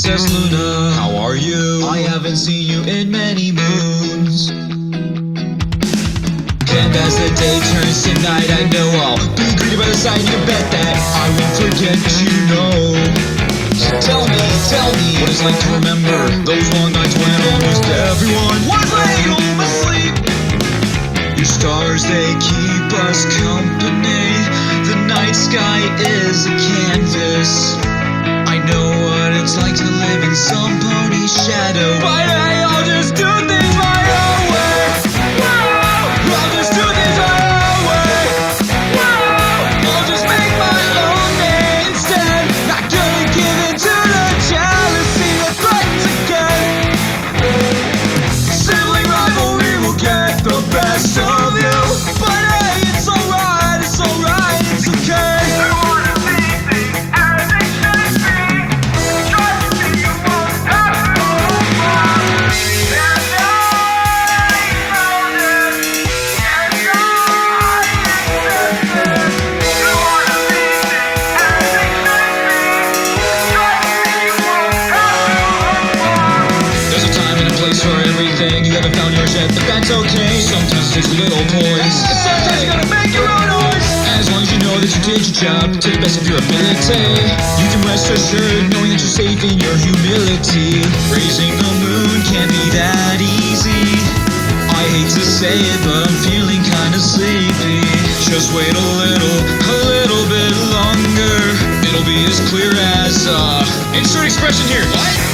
Princess Luna, how are you? I haven't seen you in many moons. And as the day turns to night, I know I'll be greeted by the sight. You bet that I won't forget you, know. So tell me, what it's like to remember those long nights when almost everyone was laid home asleep. Your stars, they keep us company. The night sky is a canvas. I know what it's like to live in some pony's shadow, but hey, I'll just do things my own way. I'll just do things my own way. I'll just make my own name instead. Not gonna give in to the jealousy that threatens again. Sibling rivalry will get the best of you, but hey, it's alright, it's okay. You haven't found yours yet, but that's okay. Sometimes it takes a little poise, and sometimes you gotta make your own noise. As long as you know that you did your job to the best of your ability, you can rest assured knowing that you're safe in your humility. Raising the moon can't be that easy. I hate to say it, but I'm feeling kinda sleepy. Just wait a little bit longer. It'll be as clear as insert expression here. What?